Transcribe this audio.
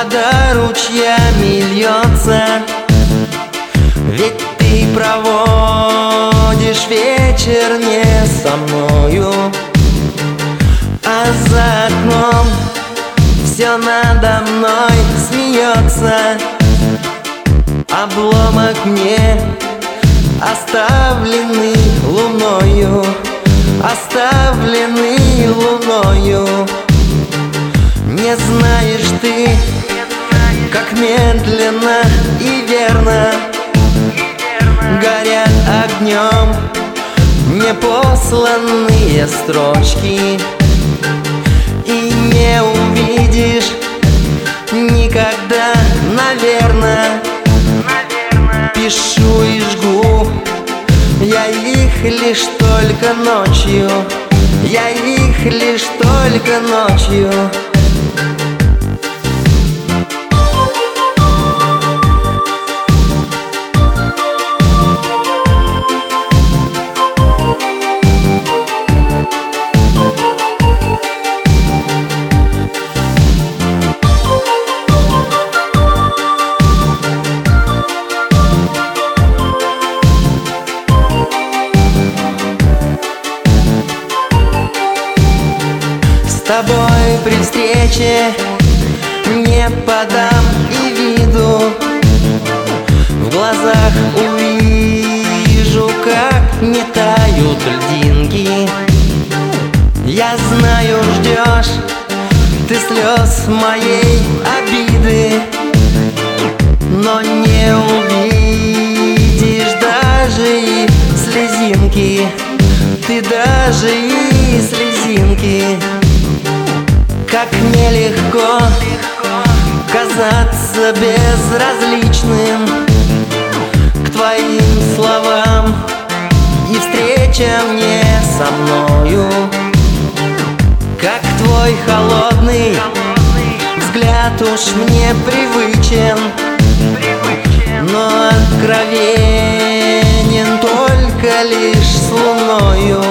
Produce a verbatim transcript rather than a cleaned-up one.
вода ручьями льется, ведь ты проводишь вечер не со мною. А за окном все надо мной смеется. Обломок мне оставленный луною, оставленный луною. Не знаешь ты, как медленно и верно горят огнем непосланные строчки. И не увидишь никогда, наверно. Пишу и жгу я их лишь только ночью, я их лишь только ночью. С тобой при встрече не подам и виду, в глазах увижу, как не тают льдинки. Я знаю, ждешь ты слез моей обиды, но не увидишь даже и слезинки, ты даже и слезинки. Как нелегко казаться безразличным к твоим словам и встречам не со мною. Как твой холодный взгляд уж мне привычен, но откровенен только лишь с луною.